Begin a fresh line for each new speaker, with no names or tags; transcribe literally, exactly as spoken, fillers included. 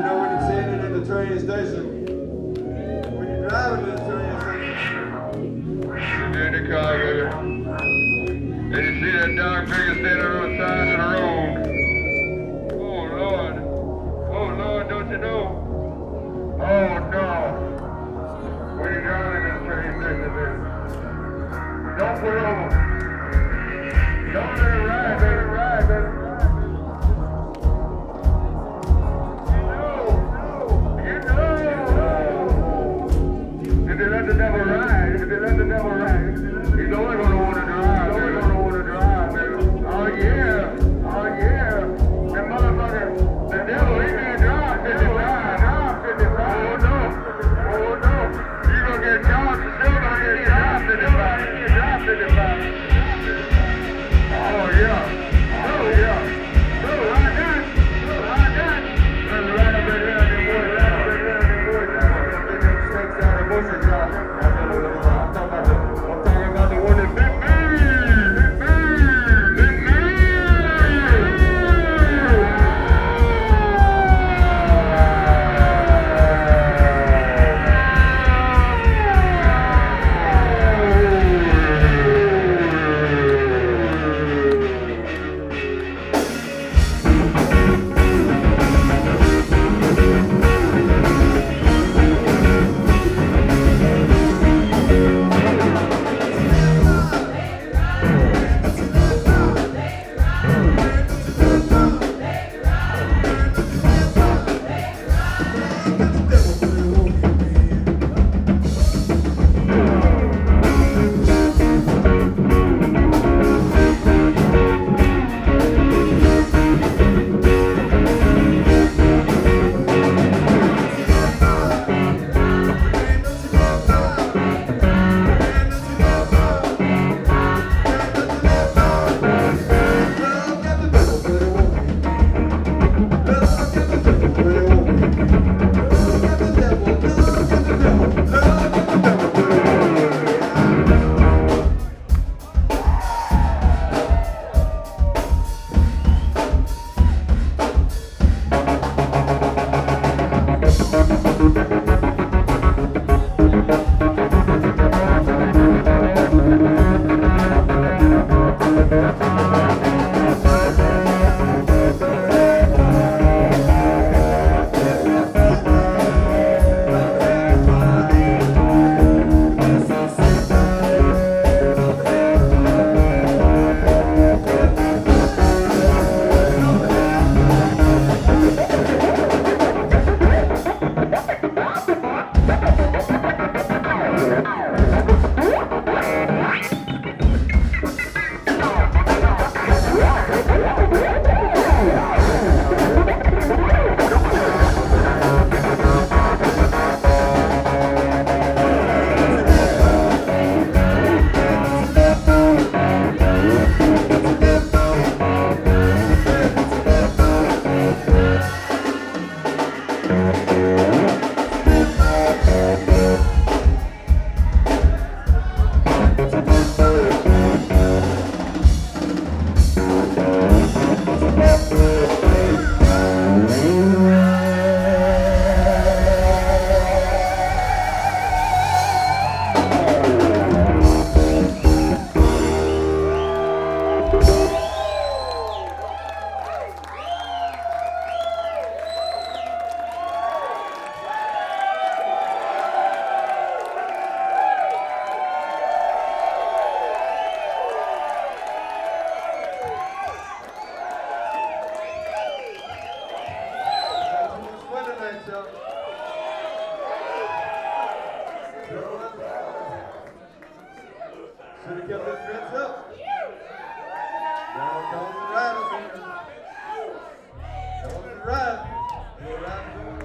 know when you're standing in the train station, when you're driving to the train station, you're in the car, baby, and you see that dark figure standing on the side of the road. Oh, Lord. Oh, Lord, don't you know? Oh, no. When you're driving to the train station, baby, don't pull over. Don't let it ride, baby, ride, baby. If they let the devil ride, if they let the devil ride, he's only gonna wanna drive, he's only gonna wanna drive, baby. Oh yeah, oh yeah. That motherfucker, the devil, he can't drive fifty-five, drive fifty-five. Oh no, oh no. You gonna get jobs, you still gonna get drive fifty-five, drive fifty-five. Oh yeah, oh yeah. So right now, right now. Let's ride up in here, them boys, ride up in here, them boys, ride up in them snakes out of bushes, y'all. I'm talking about the one that bit me, bit me, bit me. Should have kept that fence up. Y'all call me right up here. Y'all want me to ride? You'll ride